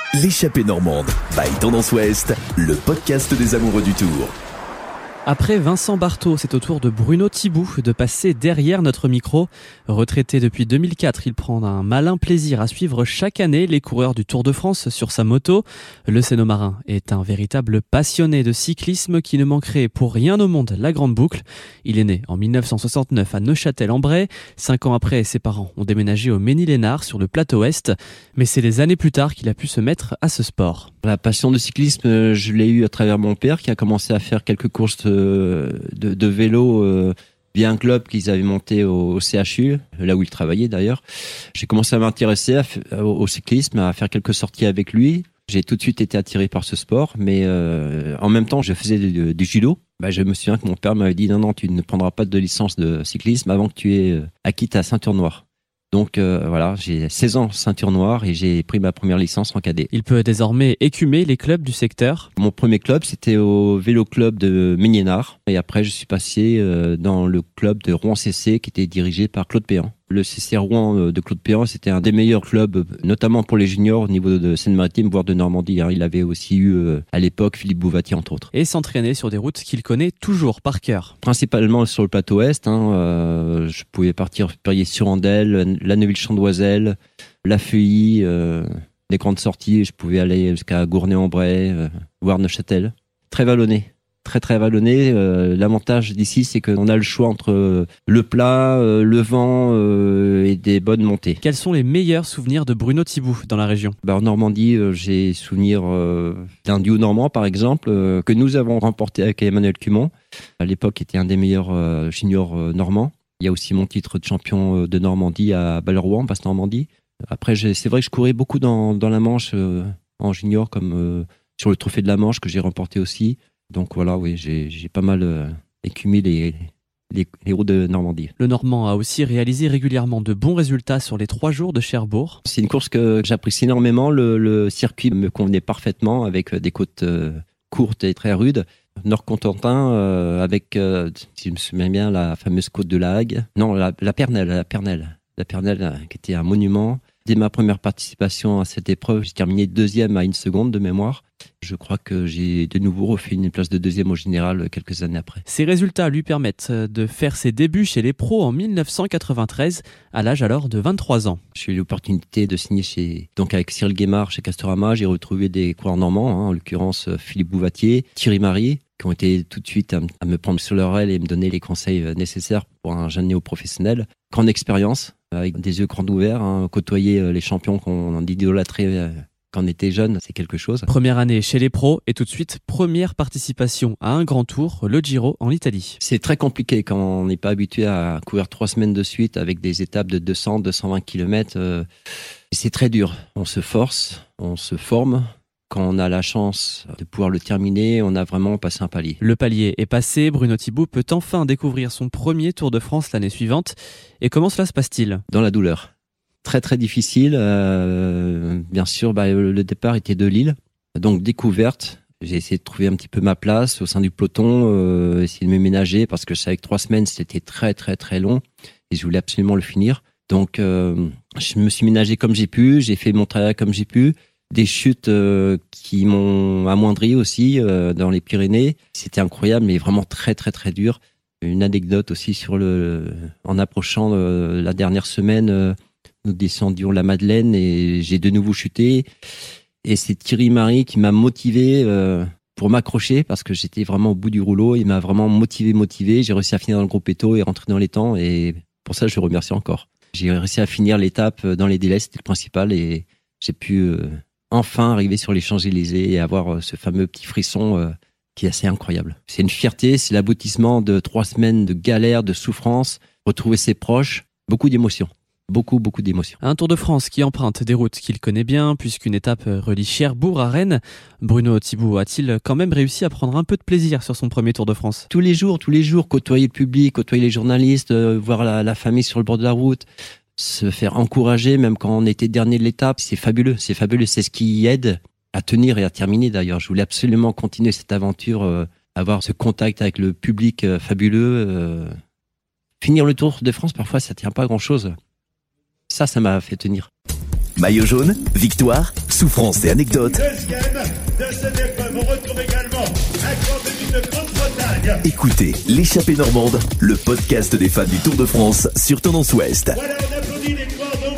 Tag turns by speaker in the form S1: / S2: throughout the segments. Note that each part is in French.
S1: L'échappée normande, by Tendance Ouest, le podcast des amoureux du Tour.
S2: Après Vincent Barthaud, c'est au tour de Bruno Thibout de passer derrière notre micro. Retraité depuis 2004, il prend un malin plaisir à suivre chaque année les coureurs du Tour de France sur sa moto. Le Sénomarin est un véritable passionné de cyclisme qui ne manquerait pour rien au monde la grande boucle. Il est né en 1969 à Neufchâtel-en-Bray. 5 ans après, ses parents ont déménagé au Mesnil-Esnard sur le plateau ouest. Mais c'est des années plus tard qu'il a pu se mettre à ce sport.
S3: La passion de cyclisme, je l'ai eu à travers mon père qui a commencé à faire quelques courses de vélo via un club qu'ils avaient monté au CHU, là où il travaillait d'ailleurs. J'ai commencé à m'intéresser au cyclisme, à faire quelques sorties avec lui. J'ai tout de suite été attiré par ce sport, mais en même temps, je faisais du judo. Je me souviens que mon père m'avait dit non, tu ne prendras pas de licence de cyclisme avant que tu aies acquis ta ceinture noire. Donc voilà, j'ai 16 ans ceinture noire et j'ai pris ma première licence en cadet.
S2: Il peut désormais écumer les clubs du secteur.
S3: Mon premier club, c'était au vélo club de Mesnil-Esnard. Et après, je suis passé dans le club de Rouen-CC qui était dirigé par Claude Péan. Le CC Rouen de Claude Péan, c'était un des meilleurs clubs, notamment pour les juniors au niveau de Seine-Maritime, voire de Normandie. Il avait aussi eu à l'époque Philippe Bouvatier, entre autres.
S2: Et s'entraîner sur des routes qu'il connaît toujours par cœur.
S3: Principalement sur le plateau ouest. Je pouvais partir sur Andelle, la Neuville-Chandoiselle, la Feuilly, des grandes sorties. Je pouvais aller jusqu'à Gournay-en-Bray, voire Neufchâtel. Très vallonné. Très vallonné. L'avantage d'ici, c'est qu'on a le choix entre le plat, le vent et des bonnes montées.
S2: Quels sont les meilleurs souvenirs de Bruno Thibout dans la région ?
S3: En Normandie, j'ai souvenir d'un duo normand, par exemple, que nous avons remporté avec Emmanuel Cumont. À l'époque, il était un des meilleurs juniors normands. Il y a aussi mon titre de champion de Normandie à Balleroy, en Basse-Normandie. Après, c'est vrai que je courais beaucoup dans la Manche en junior, comme sur le Trophée de la Manche que j'ai remporté aussi. Donc voilà, oui, j'ai pas mal écumé les routes de Normandie.
S2: Le Normand a aussi réalisé régulièrement de bons résultats sur les 3 jours de Cherbourg.
S3: C'est une course que j'apprécie énormément. Le circuit me convenait parfaitement avec des côtes courtes et très rudes. Nord-Contentin avec, si je me souviens bien, la fameuse côte de la Hague. Non, la Pernelle. La Pernelle qui était un monument. Dès ma première participation à cette épreuve, j'ai terminé 2e à 1 seconde de mémoire. Je crois que j'ai de nouveau refait une place de 2e au général quelques années après.
S2: Ces résultats lui permettent de faire ses débuts chez les pros en 1993, à l'âge alors de 23 ans.
S3: J'ai eu l'opportunité de signer avec Cyril Guémard chez Castorama. J'ai retrouvé des coureurs normands, en l'occurrence Philippe Bouvatier, Thierry Marie, qui ont été tout de suite à me prendre sur leur aile et me donner les conseils nécessaires pour un jeune néo-professionnel. Grande expérience, avec des yeux grands ouverts, côtoyer les champions qu'on idolâtrait quand on était jeune, c'est quelque chose.
S2: Première année chez les pros et tout de suite première participation à un grand tour, le Giro en Italie.
S3: C'est très compliqué quand on n'est pas habitué à courir 3 semaines de suite avec des étapes de 200, 220 km. C'est très dur. On se force, on se forme. Quand on a la chance de pouvoir le terminer, on a vraiment passé un palier.
S2: Le palier est passé, Bruno Thibout peut enfin découvrir son premier Tour de France l'année suivante. Et comment cela se passe-t-il ?
S3: Dans la douleur. Très difficile. Bien sûr, le départ était de Lille. Donc découverte. J'ai essayé de trouver un petit peu ma place au sein du peloton, essayer de me ménager parce que je savais que 3 semaines, c'était très long. Et je voulais absolument le finir. Donc je me suis ménagé comme j'ai pu. J'ai fait mon travail comme j'ai pu. Des chutes qui m'ont amoindri aussi dans les Pyrénées. C'était incroyable, mais vraiment très dur. Une anecdote aussi en approchant la dernière semaine, nous descendions la Madeleine et j'ai de nouveau chuté. Et c'est Thierry Marie qui m'a motivé pour m'accrocher parce que j'étais vraiment au bout du rouleau. Il m'a vraiment motivé. J'ai réussi à finir dans le groupe Eto et rentrer dans les temps. Et pour ça, je le remercie encore. J'ai réussi à finir l'étape dans les délais, c'était le principal. Et j'ai pu enfin arriver sur les Champs-Élysées et avoir ce fameux petit frisson qui est assez incroyable. C'est une fierté, c'est l'aboutissement de 3 semaines de galère, de souffrance, retrouver ses proches, beaucoup d'émotions. Beaucoup d'émotions.
S2: Un Tour de France qui emprunte des routes qu'il connaît bien, puisqu'une étape relie Cherbourg à Rennes. Bruno Thibout a-t-il quand même réussi à prendre un peu de plaisir sur son premier Tour de France ?
S3: Tous les jours, côtoyer le public, côtoyer les journalistes, voir la famille sur le bord de la route, se faire encourager, même quand on était dernier de l'étape, c'est fabuleux. C'est ce qui aide à tenir et à terminer d'ailleurs. Je voulais absolument continuer cette aventure, avoir ce contact avec le public fabuleux. Finir le Tour de France, parfois, ça tient pas à grand-chose. Ça m'a fait tenir.
S1: Maillot jaune, victoire, souffrance et anecdotes.
S4: Deuxième de cette épreuve, on retrouve également un grand venu de Grande-Bretagne.
S1: Écoutez L'échappée normande, le podcast des fans du Tour de France sur Tendance Ouest.
S4: Voilà, on applaudit les trois donc.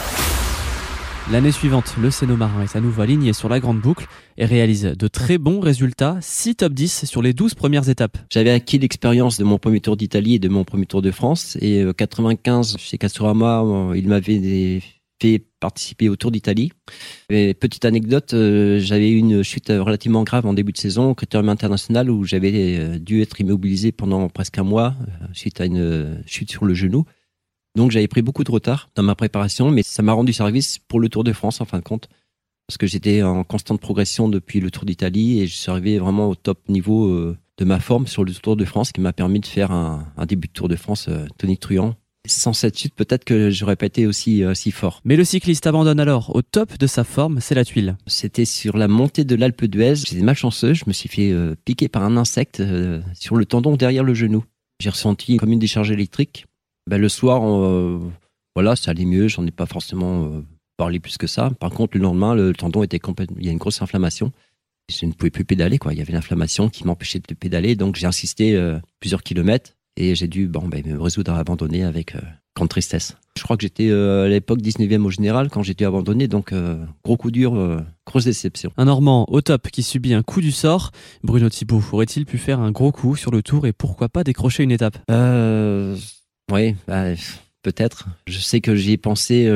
S2: L'année suivante, le Céno Marin est à nouveau aligné sur la grande boucle et réalise de très bons résultats, 6 top 10 sur les 12 premières étapes.
S3: J'avais acquis l'expérience de mon premier Tour d'Italie et de mon premier Tour de France. Et 95, chez Castorama, il m'avait fait participer au Tour d'Italie. Et petite anecdote, j'avais eu une chute relativement grave en début de saison au Critérium International où j'avais dû être immobilisé pendant presque un mois suite à une chute sur le genou. Donc j'avais pris beaucoup de retard dans ma préparation, mais ça m'a rendu service pour le Tour de France en fin de compte. Parce que j'étais en constante progression depuis le Tour d'Italie et je suis arrivé vraiment au top niveau de ma forme sur le Tour de France qui m'a permis de faire un début de Tour de France tonitruant. Sans cette chute, peut-être que j'aurais pas été aussi fort.
S2: Mais le cycliste abandonne alors au top de sa forme, c'est la tuile.
S3: C'était sur la montée de l'Alpe d'Huez. J'étais malchanceux, je me suis fait piquer par un insecte sur le tendon derrière le genou. J'ai ressenti comme une décharge électrique. Le soir, voilà, ça allait mieux, j'en ai pas forcément parlé plus que ça. Par contre, le lendemain, le tendon était complètement, il y a une grosse inflammation. Je ne pouvais plus pédaler, quoi. Il y avait l'inflammation qui m'empêchait de pédaler, donc j'ai insisté plusieurs kilomètres et j'ai dû me résoudre à abandonner avec grande tristesse. Je crois que j'étais à l'époque 19e au général quand j'ai dû abandonner, donc gros coup dur, grosse déception.
S2: Un Normand au top qui subit un coup du sort. Bruno Thibault aurait-il pu faire un gros coup sur le Tour et pourquoi pas décrocher une étape ?
S3: Oui, peut-être. Je sais que j'y ai pensé,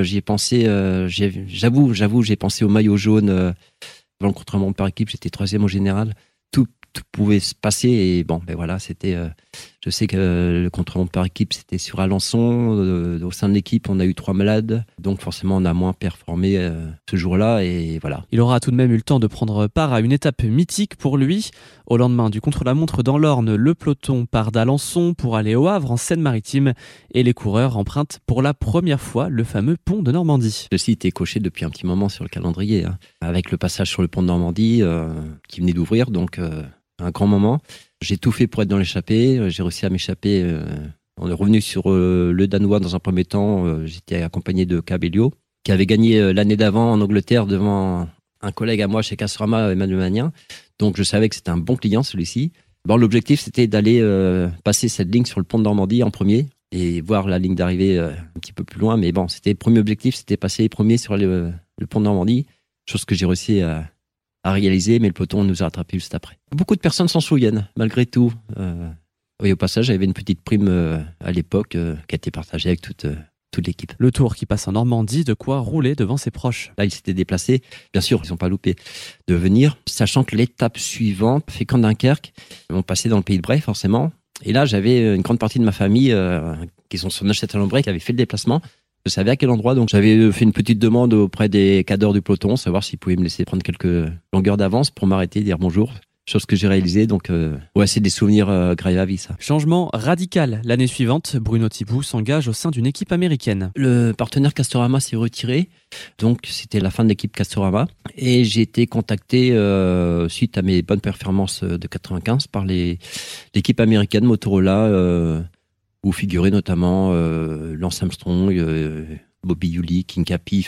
S3: j'avoue, j'ai pensé au maillot jaune avant le contre-la-montre par équipe, j'étais 3e au général. Tout pouvait se passer et voilà, c'était. Je sais que le contre-la-montre par équipe, c'était sur Alençon. Au sein de l'équipe, on a eu 3 malades, donc forcément, on a moins performé ce jour-là et voilà.
S2: Il aura tout de même eu le temps de prendre part à une étape mythique pour lui. Au lendemain du contre-la-montre dans l'Orne, le peloton part d'Alençon pour aller au Havre en Seine-Maritime et les coureurs empruntent pour la première fois le fameux pont de Normandie.
S3: Le site est coché depuis un petit moment sur le calendrier, avec le passage sur le pont de Normandie qui venait d'ouvrir, donc un grand moment. J'ai tout fait pour être dans l'échappée, j'ai réussi à m'échapper. On est revenu sur le Danois dans un premier temps, j'étais accompagné de Cabello, qui avait gagné l'année d'avant en Angleterre devant un collègue à moi chez Castorama, Emmanuel Magnin. Donc je savais que c'était un bon client celui-ci. L'objectif c'était d'aller passer cette ligne sur le pont de Normandie en premier et voir la ligne d'arrivée un petit peu plus loin. Mais c'était le premier objectif, c'était passer premier sur le pont de Normandie, chose que j'ai réussi à réaliser, mais le peloton nous a rattrapé juste après. Beaucoup de personnes s'en souviennent, malgré tout. Oui, au passage, j'avais une petite prime à l'époque qui a été partagée avec toute l'équipe.
S2: Le Tour qui passe en Normandie, de quoi rouler devant ses proches.
S3: Là, ils s'étaient déplacés. Bien sûr, ils n'ont pas loupé de venir, sachant que l'étape suivante, Fécamp-Dunkerque, on passait dans le Pays de Bray, forcément. Et là, j'avais une grande partie de ma famille qui sont sur Neuchâtel-en-Bray, qui avait fait le déplacement. Je savais à quel endroit, donc j'avais fait une petite demande auprès des cadres du peloton, savoir s'ils pouvaient me laisser prendre quelques longueurs d'avance pour m'arrêter et dire bonjour. Chose que j'ai réalisée, donc c'est des souvenirs gravés à vie, ça.
S2: Changement radical. L'année suivante, Bruno Thibault s'engage au sein d'une équipe américaine.
S3: Le partenaire Castorama s'est retiré, donc c'était la fin de l'équipe Castorama. Et j'ai été contacté suite à mes bonnes performances de 95 par l'équipe américaine Motorola, où figuraient notamment Lance Armstrong, Bobby Ewley, King Capi,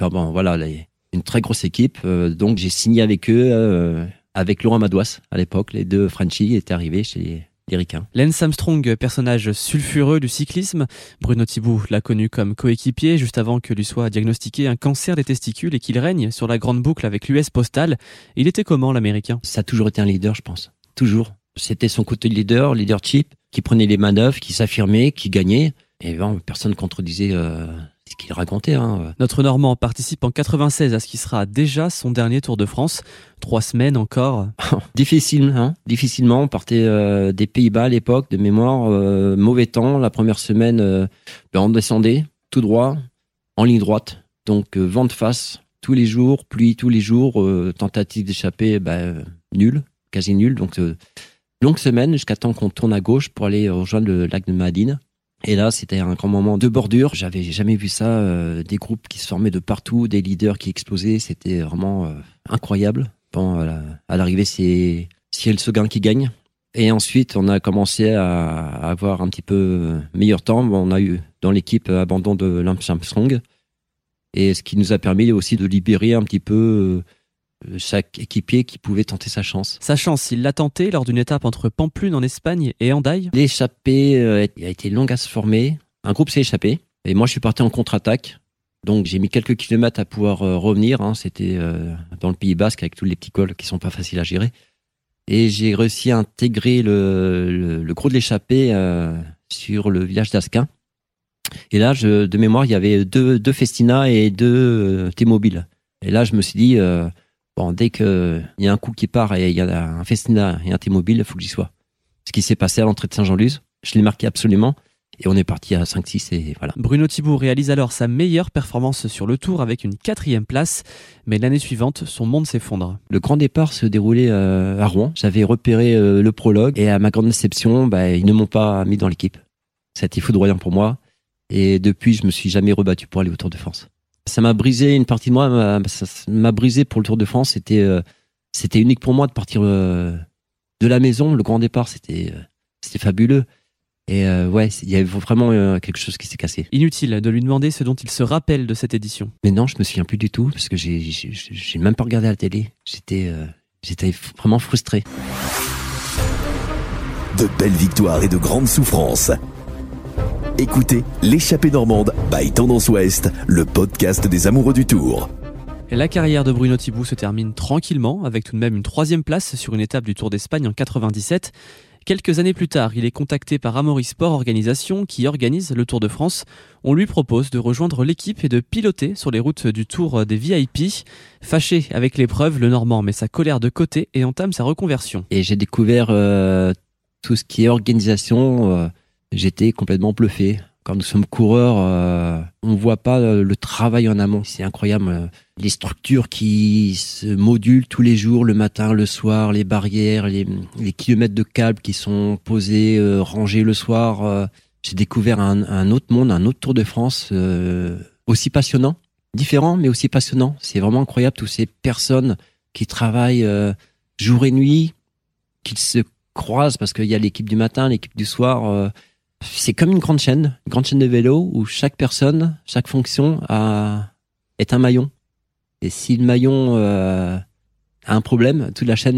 S3: une très grosse équipe. Donc j'ai signé avec eux, avec Laurent Madouas à l'époque. Les deux Frenchies étaient arrivés chez les Ricains.
S2: Lance Armstrong, personnage sulfureux du cyclisme. Bruno Thibault l'a connu comme coéquipier juste avant que lui soit diagnostiqué un cancer des testicules et qu'il règne sur la grande boucle avec l'US Postal. Il était comment l'Américain ?
S3: Ça a toujours été un leader, je pense. Toujours. C'était son côté leadership, qui prenait les manœuvres, qui s'affirmait, qui gagnait. Et personne ne contredisait ce qu'il racontait.
S2: Notre Normand participe en 96 à ce qui sera déjà son dernier Tour de France. 3 semaines encore.
S3: Difficilement. On partait des Pays-Bas à l'époque, de mémoire. Mauvais temps. La première semaine, on descendait tout droit, en ligne droite. Donc vent de face tous les jours, pluie tous les jours, tentative d'échapper, nul, quasi nul. Donc longue semaine jusqu'à temps qu'on tourne à gauche pour aller rejoindre le lac de Madine. Et là, c'était un grand moment de bordure. J'avais jamais vu ça, des groupes qui se formaient de partout, des leaders qui explosaient. C'était vraiment incroyable. À l'arrivée, c'est Cyril Seguin qui gagne. Et ensuite, on a commencé à avoir un petit peu meilleur temps. On a eu dans l'équipe abandon de Lance Armstrong. Et ce qui nous a permis aussi de libérer un petit peu chaque équipier qui pouvait tenter sa chance.
S2: Sa chance, il l'a tenté lors d'une étape entre Pampelune en Espagne et Hendaye.
S3: L'échappée a été longue à se former. Un groupe s'est échappé. Et moi, je suis parti en contre-attaque. Donc, j'ai mis quelques kilomètres à pouvoir revenir. C'était dans le Pays Basque avec tous les petits cols qui sont pas faciles à gérer. Et j'ai réussi à intégrer le gros de l'échappée sur le village d'Asquin. Et là, de mémoire, il y avait deux Festina et deux T-Mobile. Et là, je me suis dit, dès qu'il y a un coup qui part et il y a un Festina et un T-Mobile, il faut que j'y sois. Ce qui s'est passé à l'entrée de Saint-Jean-Luz, je l'ai marqué absolument. Et on est parti à 5-6 et voilà.
S2: Bruno Thibault réalise alors sa meilleure performance sur le Tour avec une 4e place. Mais l'année suivante, son monde s'effondre.
S3: Le grand départ se déroulait à Rouen. J'avais repéré le prologue et à ma grande déception, ils ne m'ont pas mis dans l'équipe. Ça a été foudroyant pour moi. Et depuis, je me suis jamais rebattu pour aller au Tour de France. Ça m'a brisé une partie de moi. Ça m'a brisé pour le Tour de France. C'était unique pour moi de partir de la maison. Le grand départ, c'était fabuleux. Et il y avait vraiment quelque chose qui s'est cassé.
S2: Inutile de lui demander ce dont il se rappelle de cette édition.
S3: Mais non, je me souviens plus du tout parce que j'ai même pas regardé la télé. J'étais vraiment frustré.
S1: De belles victoires et de grandes souffrances. Écoutez L'échappée normande by Tendance Ouest, le podcast des amoureux du Tour.
S2: La carrière de Bruno Thibault se termine tranquillement avec tout de même une 3e place sur une étape du Tour d'Espagne en 97. Quelques années plus tard, il est contacté par Amaury Sport Organisation qui organise le Tour de France. On lui propose de rejoindre l'équipe et de piloter sur les routes du Tour des VIP. Fâché avec l'épreuve, le Normand met sa colère de côté et entame sa reconversion.
S3: Et j'ai découvert tout ce qui est organisation. J'étais complètement bluffé. Quand nous sommes coureurs, on voit pas le travail en amont. C'est incroyable. Les structures qui se modulent tous les jours, le matin, le soir, les barrières, les kilomètres de câbles qui sont posés, rangés le soir. J'ai découvert un autre monde, un autre Tour de France aussi passionnant. Différent, mais aussi passionnant. C'est vraiment incroyable, toutes ces personnes qui travaillent jour et nuit, qui se croisent parce qu'il y a l'équipe du matin, l'équipe du soir. C'est comme une grande chaîne de vélo où chaque personne, chaque fonction est un maillon. Et si le maillon a un problème, toute la chaîne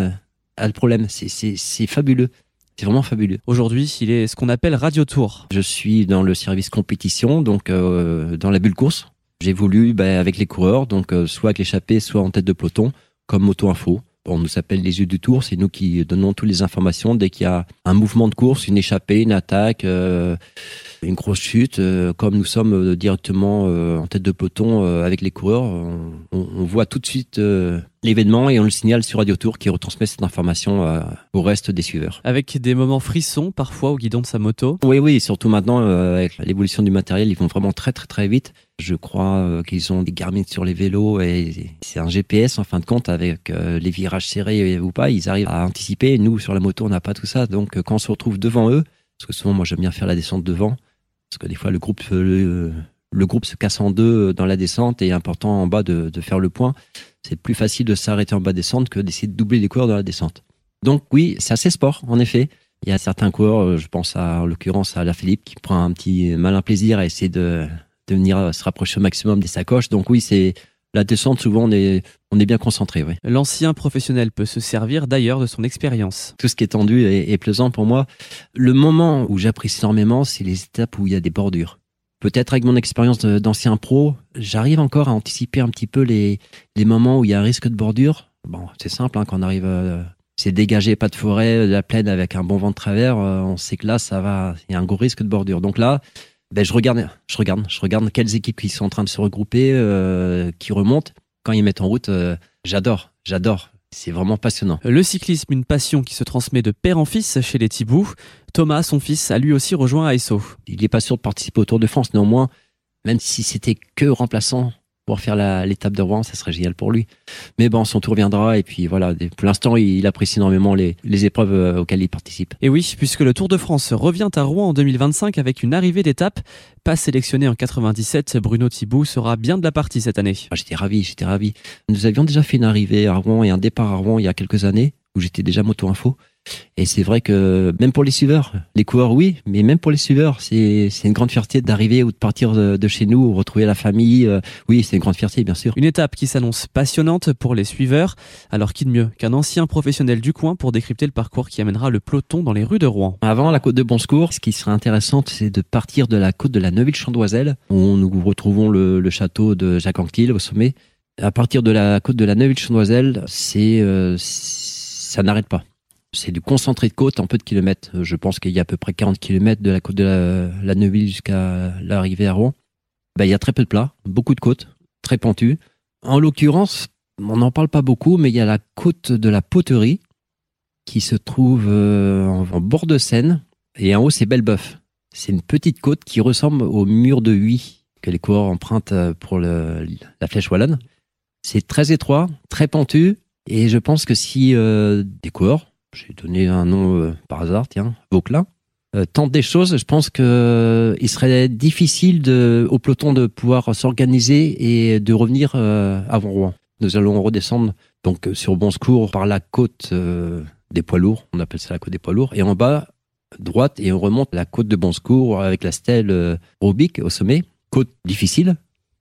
S3: a le problème. C'est fabuleux. C'est vraiment fabuleux.
S2: Aujourd'hui, il est ce qu'on appelle Radio Tour.
S3: Je suis dans le service compétition, donc dans la bulle course. J'évolue avec les coureurs, donc soit avec l'échappée, soit en tête de peloton, comme Moto Info. On nous appelle les yeux du Tour, c'est nous qui donnons toutes les informations dès qu'il y a un mouvement de course, une échappée, une attaque, une grosse chute. Comme nous sommes directement en tête de peloton avec les coureurs, on voit tout de suite l'événement et on le signale sur Radio Tour qui retransmet cette information au reste des suiveurs.
S2: Avec des moments frissons parfois au guidon de sa moto.
S3: Oui, surtout maintenant avec l'évolution du matériel, ils vont vraiment très très très vite. Je crois qu'ils ont des Garmin sur les vélos et c'est un GPS en fin de compte avec les virages serrés ou pas, ils arrivent à anticiper. Nous sur la moto on n'a pas tout ça, donc quand on se retrouve devant eux, parce que souvent moi j'aime bien faire la descente devant, parce que des fois le groupe se casse en deux dans la descente et important en bas de faire le point. C'est plus facile de s'arrêter en bas de descente que d'essayer de doubler les coureurs dans la descente. Donc oui, c'est assez sport en effet. Il y a certains coureurs, je pense en l'occurrence à Alaphilippe qui prend un petit malin plaisir à essayer de venir se rapprocher au maximum des sacoches. Donc oui, c'est la descente, souvent on est bien concentré. Oui.
S2: L'ancien professionnel peut se servir d'ailleurs de son expérience.
S3: Tout ce qui est tendu est plaisant pour moi. Le moment où j'apprécie énormément, c'est les étapes où il y a des bordures. Peut-être avec mon expérience d'ancien pro, j'arrive encore à anticiper un petit peu les moments où il y a un risque de bordure. Bon, c'est simple, quand on arrive, c'est dégagé, pas de forêt, de la plaine avec un bon vent de travers, on sait que là, ça va, il y a un gros risque de bordure. Donc là, je regarde quelles équipes qui sont en train de se regrouper, qui remontent. Quand ils mettent en route, j'adore. C'est vraiment passionnant.
S2: Le cyclisme, une passion qui se transmet de père en fils chez les Thibault. Thomas, son fils, a lui aussi rejoint ASO.
S3: Il n'est pas sûr de participer au Tour de France, néanmoins, même si c'était que remplaçant pour faire l'étape de Rouen, ça serait génial pour lui. Mais bon, son tour viendra et puis voilà, pour l'instant, il apprécie énormément les épreuves auxquelles il participe. Et
S2: oui, puisque le Tour de France revient à Rouen en 2025 avec une arrivée d'étape. Pas sélectionné en 97, Bruno Thibault sera bien de la partie cette année.
S3: J'étais ravi. Nous avions déjà fait une arrivée à Rouen et un départ à Rouen il y a quelques années, où j'étais déjà Moto Info. Et c'est vrai que même pour les suiveurs, les coureurs oui, mais même pour les suiveurs, c'est une grande fierté d'arriver ou de partir de chez nous, retrouver la famille. Oui, c'est une grande fierté, bien sûr.
S2: Une étape qui s'annonce passionnante pour les suiveurs. Alors qui de mieux qu'un ancien professionnel du coin pour décrypter le parcours qui amènera le peloton dans les rues de Rouen.
S3: Avant la côte de Bonsecours, ce qui serait intéressant, c'est de partir de la côte de la Neuville-Chandoiselle, où nous retrouvons le château de Jacques Anquetil au sommet. À partir de la côte de la Neuville-Chandoiselle, ça n'arrête pas. C'est du concentré de côte en peu de kilomètres. Je pense qu'il y a à peu près 40 kilomètres de la côte de la Neuville jusqu'à l'arrivée à Rouen. Il y a très peu de plats, beaucoup de côtes, très pentues. En l'occurrence, on n'en parle pas beaucoup, mais il y a la côte de la Poterie qui se trouve en bord de Seine. Et en haut, c'est Bellebeuf. C'est une petite côte qui ressemble au mur de Huy que les coureurs empruntent pour la Flèche Wallonne. C'est très étroit, très pentu. Et je pense que si des coureurs, j'ai donné un nom par hasard, Vauquelin, tentent des choses, je pense que il serait difficile au peloton de pouvoir s'organiser et de revenir avant Rouen. Nous allons redescendre donc sur Bonsecours par la côte des poids lourds, on appelle ça la côte des poids lourds, et en bas, droite, et on remonte la côte de Bonsecours avec la stèle Robic au sommet. Côte difficile,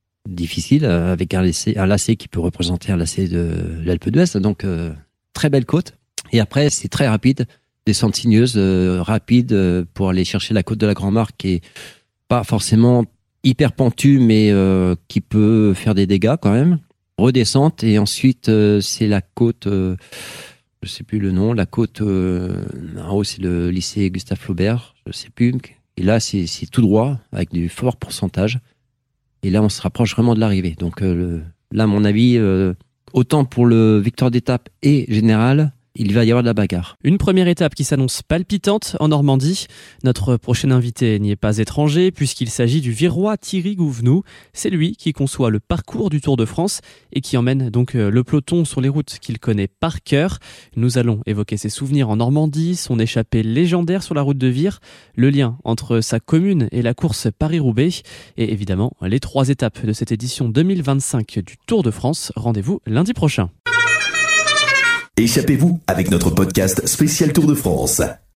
S3: avec un lacet qui peut représenter un lacet de l'Alpe d'Huez, donc très belle côte. Et après, c'est très rapide, descente sinueuse, rapide pour aller chercher la côte de la Grand-Marque, qui est pas forcément hyper pentue, mais qui peut faire des dégâts quand même. Redescente, et ensuite, c'est la côte, je sais plus le nom, la côte, en haut, c'est le lycée Gustave Flaubert, je sais plus. Et là, c'est tout droit, avec du fort pourcentage. Et là, on se rapproche vraiment de l'arrivée. Donc là, à mon avis, autant pour le victoire d'étape et général, il va y avoir de la bagarre.
S2: Une première étape qui s'annonce palpitante en Normandie. Notre prochain invité n'y est pas étranger puisqu'il s'agit du Virois Thierry Gouvenou. C'est lui qui conçoit le parcours du Tour de France et qui emmène donc le peloton sur les routes qu'il connaît par cœur. Nous allons évoquer ses souvenirs en Normandie, son échappée légendaire sur la route de Vire, le lien entre sa commune et la course Paris-Roubaix et évidemment les 3 étapes de cette édition 2025 du Tour de France. Rendez-vous lundi prochain.
S1: Échappez-vous avec notre podcast spécial Tour de France.